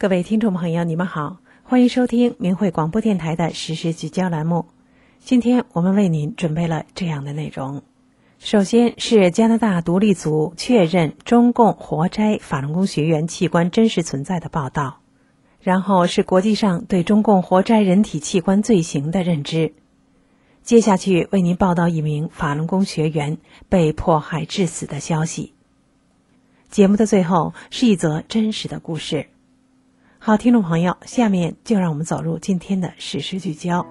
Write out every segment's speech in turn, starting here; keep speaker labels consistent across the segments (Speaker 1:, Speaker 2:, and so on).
Speaker 1: 各位听众朋友，你们好，欢迎收听明慧广播电台的时事聚焦栏目。今天我们为您准备了这样的内容。首先是加拿大独立组确认中共活摘法轮功学员器官真实存在的报道，然后是国际上对中共活摘人体器官罪行的认知。接下去为您报道一名法轮功学员被迫害致死的消息。节目的最后是一则真实的故事。好，听众朋友，下面就让我们走入今天的时事聚焦。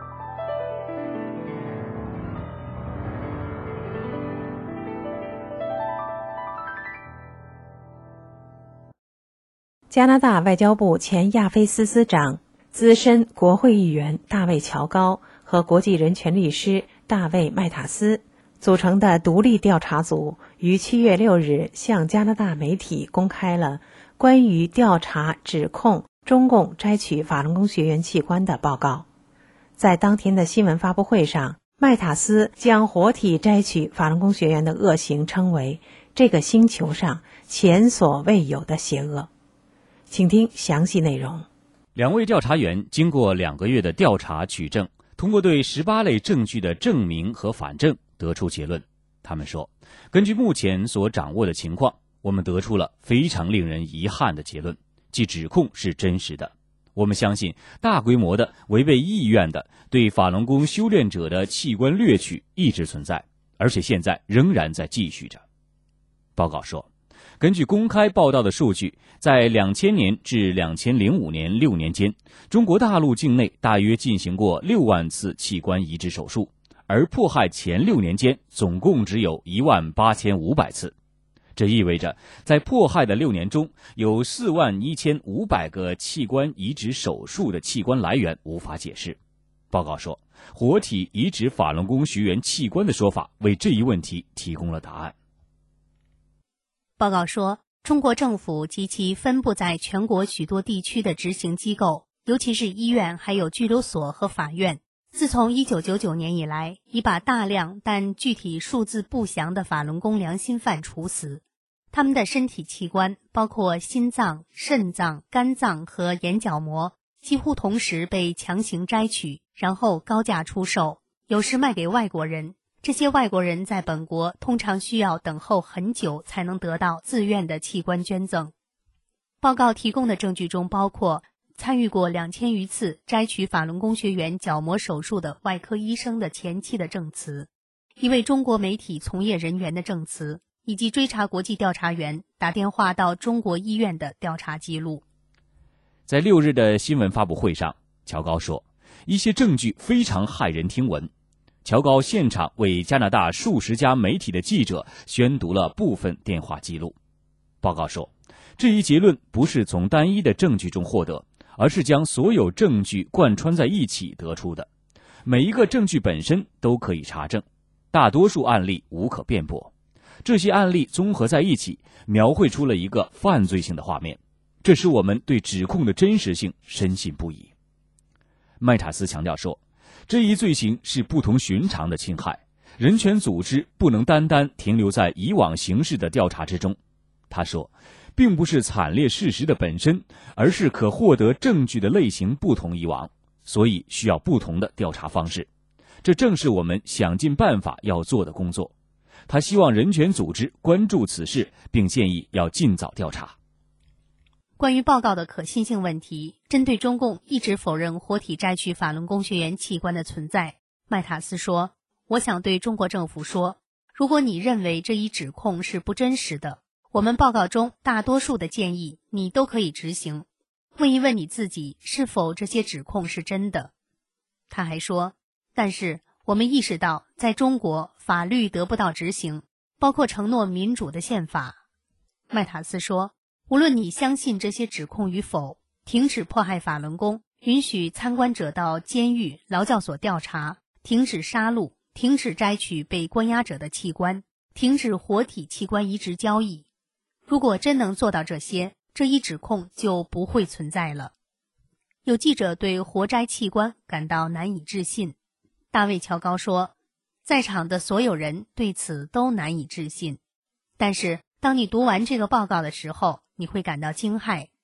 Speaker 1: 加拿大外交部前亚非司司长、资深国会议员大卫·乔高和国际人权律师大卫·麦塔斯组成的独立调查组于7月6日向加拿大媒体公开了关于调查指控中共摘取法轮功学员器官的报告。在当天的新闻发布会上，麦塔斯将活体摘取法轮功学员的恶行称为这个星球上前所未有的邪恶。请听详细内容。
Speaker 2: 两位调查员经过2个月的调查取证，通过对18类证据的证明和反证得出结论。他们说，根据目前所掌握的情况，我们得出了非常令人遗憾的结论，即指控是真实的。我们相信大规模的违背意愿的对法轮功修炼者的器官掠取一直存在，而且现在仍然在继续着。报告说，根据公开报道的数据，在2000年至2005年6年间，中国大陆境内大约进行过6万次器官移植手术，而迫害前6年间总共只有18500次。这意味着在迫害的6年中，有41500个器官移植手术的器官来源无法解释。报告说，活体移植法轮功学员器官的说法为这一问题提供了答案。
Speaker 3: 报告说，中国政府及其分布在全国许多地区的执行机构，尤其是医院还有拘留所和法院，自从1999年以来，已把大量但具体数字不详的法轮功良心犯处死。他们的身体器官，包括心脏、肾脏、肝脏和眼角膜，几乎同时被强行摘取，然后高价出售，有时卖给外国人。这些外国人在本国通常需要等候很久才能得到自愿的器官捐赠。报告提供的证据中包括参与过2000余次摘取法轮功学员角膜手术的外科医生的前妻的证词，一位中国媒体从业人员的证词，以及追查国际调查员打电话到中国医院的调查记录。
Speaker 2: 在6日的新闻发布会上，乔高说，一些证据非常骇人听闻。乔高现场为加拿大数十家媒体的记者宣读了部分电话记录。报告说，这一结论不是从单一的证据中获得，而是将所有证据贯穿在一起得出的。每一个证据本身都可以查证，大多数案例无可辩驳。这些案例综合在一起，描绘出了一个犯罪性的画面，这使我们对指控的真实性深信不疑。麦塔斯强调说，这一罪行是不同寻常的侵害，人权组织不能单单停留在以往形式的调查之中。他说，并不是惨烈事实的本身，而是可获得证据的类型不同以往，所以需要不同的调查方式。这正是我们想尽办法要做的工作。他希望人权组织关注此事，并建议要尽早调查。
Speaker 3: 关于报告的可信性问题，针对中共一直否认活体摘取法轮功学员器官的存在，麦塔斯说，我想对中国政府说，如果你认为这一指控是不真实的，我们报告中大多数的建议你都可以执行。问一问你自己，是否这些指控是真的。他还说，但是我们意识到，在中国法律得不到执行，包括承诺民主的宪法。麦塔斯说，无论你相信这些指控与否，停止迫害法轮功，允许参观者到监狱、劳教所调查，停止杀戮，停止摘取被关押者的器官，停止活体器官移植交易。如果真能做到这些，这一指控就不会存在了。有记者对活摘器官感到难以置信。大卫·乔高说，在场的所有人对此都难以置信。但是当你读完这个报告的时候，你会感到惊骇。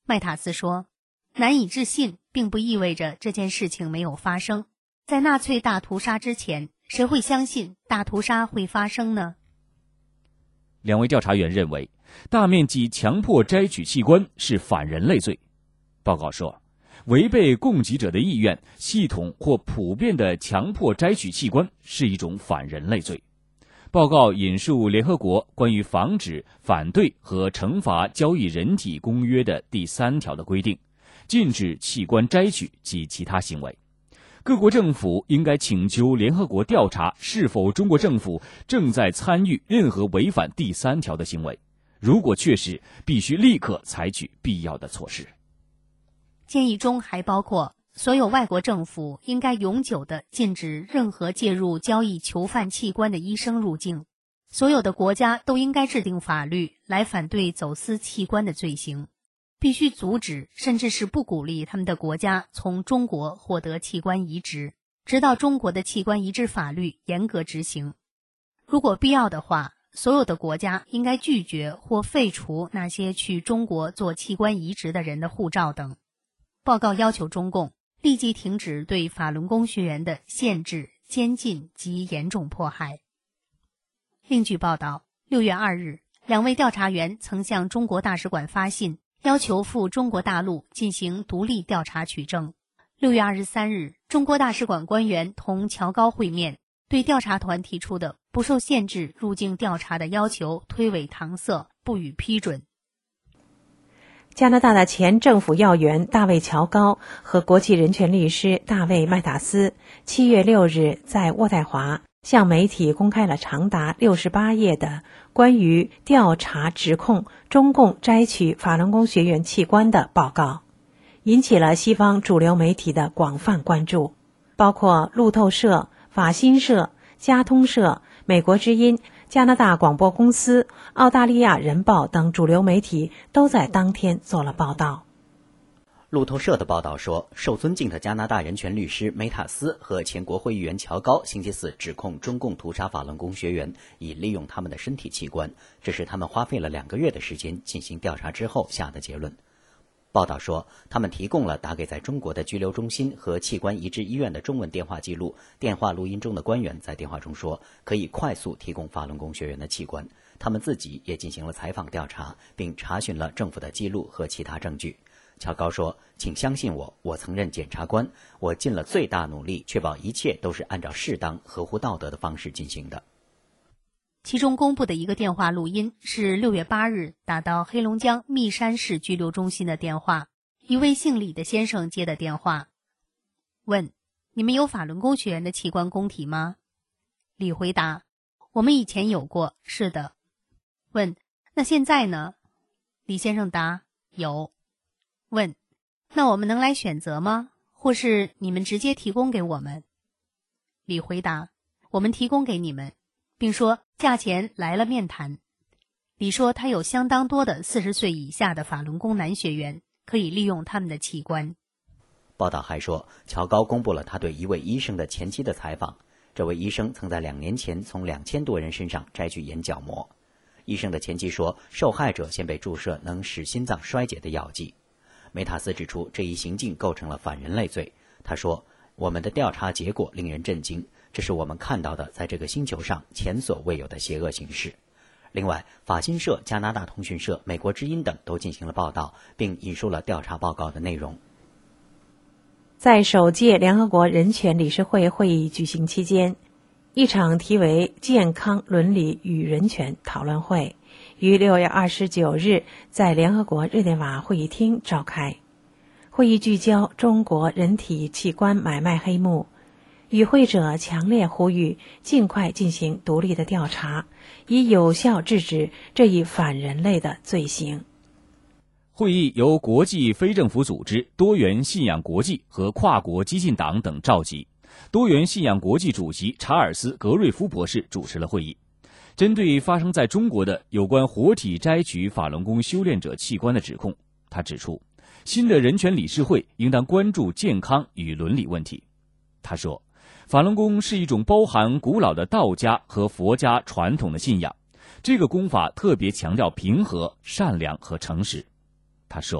Speaker 3: 麦塔斯说，难以置信并不意味着这件事情没有发生。在纳粹大屠杀之前，谁会相信大屠杀会发生呢？
Speaker 2: 两位调查员认为，大面积强迫摘取器官是反人类罪。报告说，违背供给者的意愿、系统或普遍的强迫摘取器官是一种反人类罪。报告引述联合国关于防止、反对和惩罚交易人体公约的第3条的规定，禁止器官摘取及其他行为。各国政府应该请求联合国调查是否中国政府正在参与任何违反第3条的行为，如果确实，必须立刻采取必要的措施。
Speaker 3: 建议中还包括所有外国政府应该永久地禁止任何介入交易囚犯器官的医生入境，所有的国家都应该制定法律来反对走私器官的罪行，必须阻止甚至是不鼓励他们的国家从中国获得器官移植，直到中国的器官移植法律严格执行。如果必要的话，所有的国家应该拒绝或废除那些去中国做器官移植的人的护照等。报告要求中共立即停止对法轮功学员的限制、监禁及严重迫害。另据报道，6月2日，两位调查员曾向中国大使馆发信，要求赴中国大陆进行独立调查取证。6月23日，中国大使馆官员同乔高会面，对调查团提出的不受限制入境调查的要求推诿搪塞，不予批准。
Speaker 1: 加拿大的前政府要员大卫·乔高和国际人权律师大卫·麦塔斯7月6日在渥太华向媒体公开了长达68页的关于调查指控中共摘取法轮功学员器官的报告，引起了西方主流媒体的广泛关注，包括路透社、法新社、加通社、美国之音、加拿大广播公司、澳大利亚人报等主流媒体都在当天做了报道。
Speaker 4: 路透社的报道说，受尊敬的加拿大人权律师梅塔斯和前国会议员乔高星期四指控中共屠杀法轮功学员以利用他们的身体器官，这是他们花费了2个月的时间进行调查之后下的结论。报道说，他们提供了打给在中国的拘留中心和器官移植医院的中文电话记录，电话录音中的官员在电话中说可以快速提供法轮功学员的器官。他们自己也进行了采访调查，并查询了政府的记录和其他证据。乔高说，请相信我，我曾任检察官，我尽了最大努力确保一切都是按照适当、合乎道德的方式进行的。
Speaker 3: 其中公布的一个电话录音是6月8日打到黑龙江密山市拘留中心的电话，一位姓李的先生接的电话，问：你们有法轮功学员的器官供体吗？李回答：我们以前有过，是的。问：那现在呢？李先生答：有。问：那我们能来选择吗？或是你们直接提供给我们？李回答：我们提供给你们，并说价钱来了面谈。李说他有相当多的40岁以下的法轮功男学员，可以利用他们的器官。
Speaker 4: 报道还说，乔高公布了他对一位医生的前期的采访，这位医生曾在2年前从2000多人身上摘取眼角膜。医生的前妻说，受害者先被注射能使心脏衰竭的药剂。梅塔斯指出，这一行径构成了反人类罪。他说，我们的调查结果令人震惊，这是我们看到的在这个星球上前所未有的邪恶形式。另外，法新社、加拿大通讯社、美国之音等都进行了报道，并引述了调查报告的内容。
Speaker 1: 在首届联合国人权理事会会议举行期间，一场题为“健康伦理与人权”讨论会于6月29日在联合国日内瓦会议厅召开。会议聚焦中国人体器官买卖黑幕，与会者强烈呼吁尽快进行独立的调查，以有效制止这一反人类的罪行。
Speaker 2: 会议由国际非政府组织、多元信仰国际和跨国激进党等召集。多元信仰国际主席查尔斯·格瑞夫博士主持了会议。针对发生在中国的有关活体摘取法轮功修炼者器官的指控，他指出，新的人权理事会应当关注健康与伦理问题。他说，法轮功是一种包含古老的道家和佛家传统的信仰，这个功法特别强调平和、善良和诚实。他说，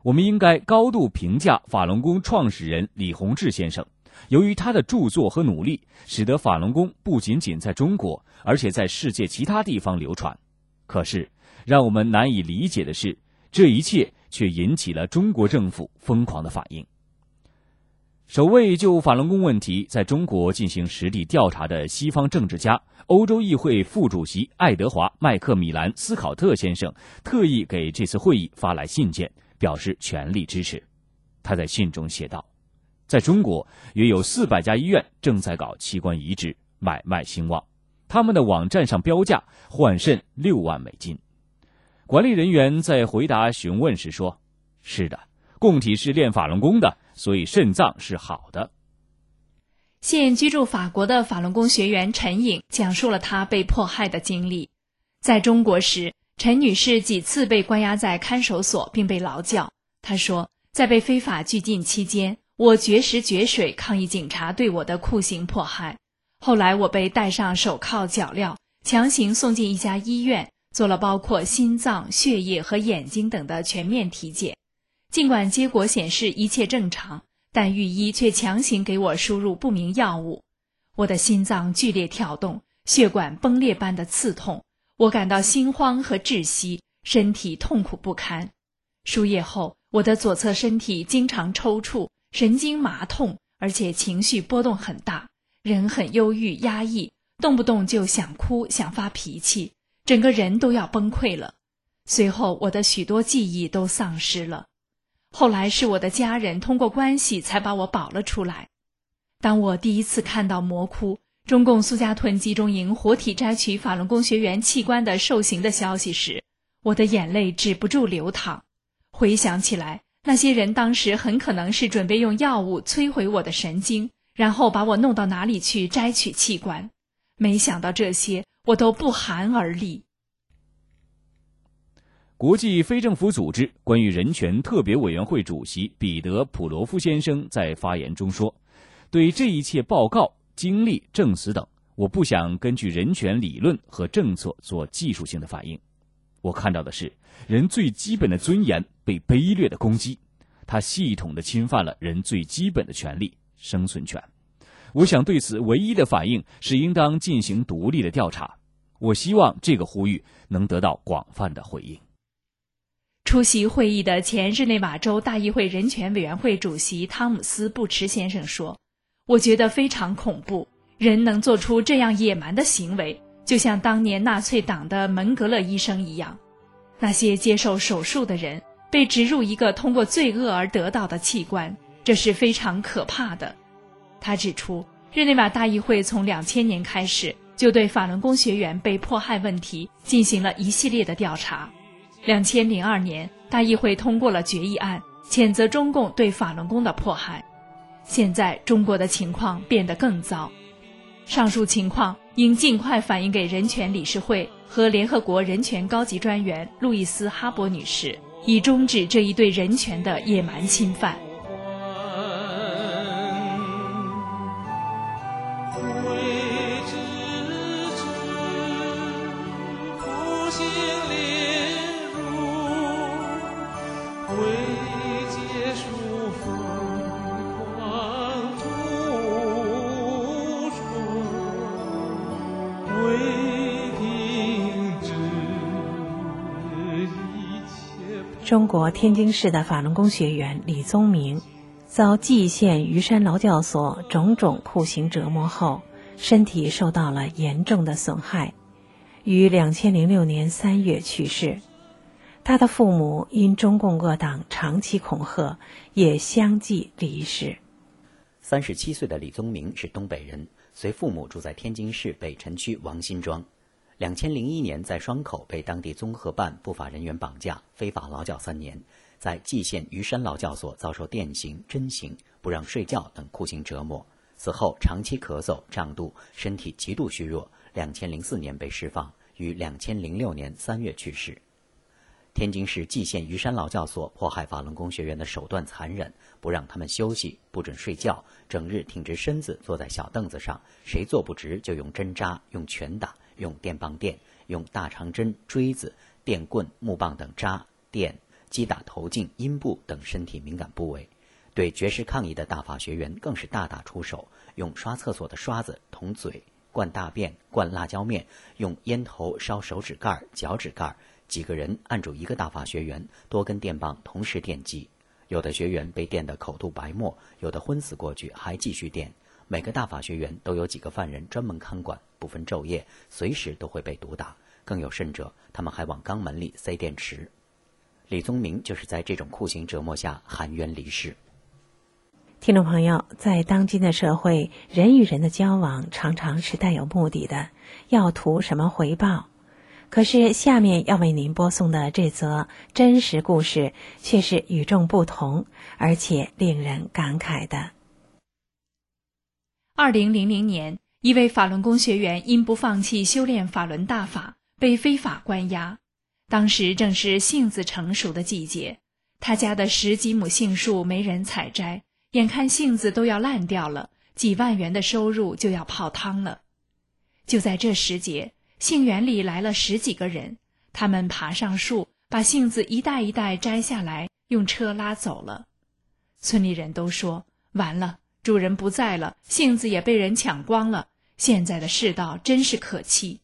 Speaker 2: 我们应该高度评价法轮功创始人李洪志先生，由于他的著作和努力，使得法轮功不仅仅在中国，而且在世界其他地方流传。可是，让我们难以理解的是，这一切却引起了中国政府疯狂的反应。首位就法轮功问题在中国进行实地调查的西方政治家、欧洲议会副主席爱德华·麦克米兰斯考特先生特意给这次会议发来信件，表示全力支持。他在信中写道，在中国约有400家医院正在搞器官移植，买卖兴旺，他们的网站上标价换肾6万美金。管理人员在回答询问时说，是的，供体是练法轮功的，所以肾脏是好的。
Speaker 5: 现居住法国的法轮功学员陈颖讲述了她被迫害的经历。在中国时，陈女士几次被关押在看守所并被劳教。她说，在被非法拘禁期间，我绝食绝水抗议警察对我的酷刑迫害。后来我被戴上手铐脚镣，强行送进一家医院，做了包括心脏、血液和眼睛等的全面体检。尽管结果显示一切正常，但御医却强行给我输入不明药物。我的心脏剧烈跳动，血管崩裂般的刺痛，我感到心慌和窒息，身体痛苦不堪。输液后，我的左侧身体经常抽搐，神经麻痛，而且情绪波动很大，人很忧郁压抑，动不动就想哭想发脾气，整个人都要崩溃了。随后我的许多记忆都丧失了。后来是我的家人通过关系才把我保了出来。当我第一次看到魔窟，中共苏家屯集中营活体摘取法轮功学员器官的受刑的消息时，我的眼泪止不住流淌。回想起来，那些人当时很可能是准备用药物摧毁我的神经，然后把我弄到哪里去摘取器官。没想到这些，我都不寒而栗。
Speaker 2: 国际非政府组织关于人权特别委员会主席彼得·普罗夫先生在发言中说，对这一切报告、经历、证词等，我不想根据人权理论和政策做技术性的反应。我看到的是人最基本的尊严被卑劣的攻击，它系统地侵犯了人最基本的权利——生存权。我想对此唯一的反应是应当进行独立的调查。我希望这个呼吁能得到广泛的回应。
Speaker 5: 出席会议的前日内瓦州大议会人权委员会主席汤姆斯·布什先生说，我觉得非常恐怖，人能做出这样野蛮的行为，就像当年纳粹党的门格勒医生一样。那些接受手术的人被植入一个通过罪恶而得到的器官，这是非常可怕的。他指出，日内瓦大议会从2000年开始就对法轮功学员被迫害问题进行了一系列的调查。2002年，大议会通过了决议案，谴责中共对法轮功的迫害。现在中国的情况变得更糟，上述情况应尽快反映给人权理事会和联合国人权高级专员路易斯·哈珀女士，以终止这一对人权的野蛮侵犯。
Speaker 1: 中国天津市的法轮功学员李宗明，遭蓟县虞山劳教所种种酷刑折磨后，身体受到了严重的损害，于2006年3月去世。他的父母因中共恶党长期恐吓，也相继离世。
Speaker 4: 37岁的李宗明是东北人，随父母住在天津市北辰区王辛庄。2001年在双口被当地综合办不法人员绑架，非法劳教3年，在蓟县虞山劳教所遭受电刑、针刑、不让睡觉等酷刑折磨。此后长期咳嗽、胀肚，身体极度虚弱。2004年被释放，于2006年3月去世。天津市蓟县虞山劳教所迫害法轮功学员的手段残忍，不让他们休息，不准睡觉，整日挺直身子坐在小凳子上，谁坐不直就用针扎、用拳打、用电棒电、用大长针、锥子、电棍、木棒等扎、电， 击打头颈、阴部等身体敏感部位。对绝食抗议的大法学员更是大打出手，用刷厕所的刷子捅嘴、灌大便、灌辣椒面，用烟头烧手指盖、脚趾盖，几个人按住一个大法学员，多根电棒同时电击。有的学员被电得口吐白沫，有的昏死过去还继续电。每个大法学员都有几个犯人专门看管，不分昼夜，随时都会被毒打。更有甚者，他们还往肛门里塞电池。李宗明就是在这种酷刑折磨下含冤离世。
Speaker 1: 听众朋友，在当今的社会，人与人的交往常常是带有目的的，要图什么回报？可是下面要为您播送的这则真实故事却是与众不同，而且令人感慨的。
Speaker 5: 2000年，一位法轮功学员因不放弃修炼法轮大法，被非法关押。当时正是杏子成熟的季节，他家的10几亩杏树没人采摘，眼看杏子都要烂掉了，几万元的收入就要泡汤了。就在这时节，杏园里来了10几个人，他们爬上树，把杏子一袋一袋摘下来，用车拉走了。村里人都说，完了，主人不在了，杏子也被人抢光了，现在的世道真是可气。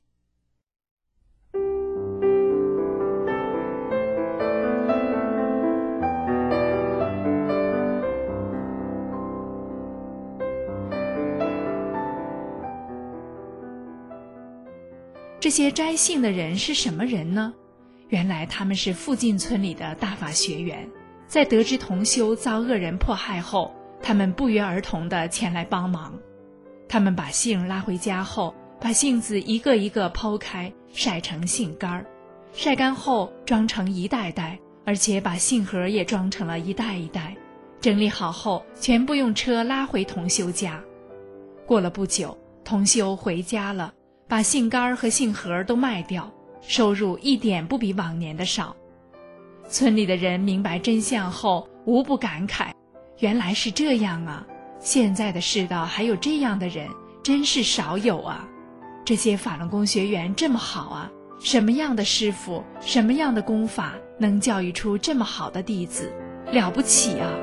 Speaker 5: 这些摘杏的人是什么人呢？原来他们是附近村里的大法学员，在得知同修遭恶人迫害后，他们不约而同地前来帮忙。他们把杏拉回家后，把杏子一个一个剖开，晒成杏干，晒干后装成一袋袋，而且把杏核也装成了一袋一袋，整理好后全部用车拉回同修家。过了不久，同修回家了，把杏干和杏核都卖掉，收入一点不比往年的少。村里的人明白真相后，无不感慨，原来是这样啊，现在的世道还有这样的人，真是少有啊。这些法轮功学员这么好啊，什么样的师父，什么样的功法，能教育出这么好的弟子，了不起啊。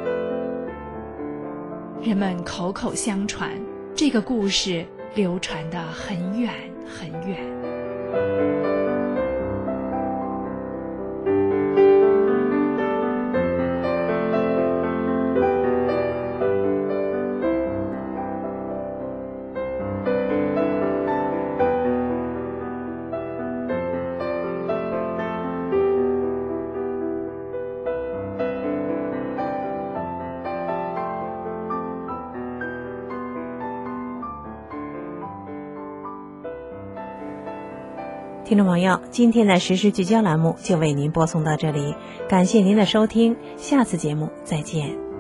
Speaker 5: 人们口口相传，这个故事流传得很远很远。
Speaker 1: 听众朋友，今天的时事聚焦栏目就为您播送到这里，感谢您的收听，下次节目再见。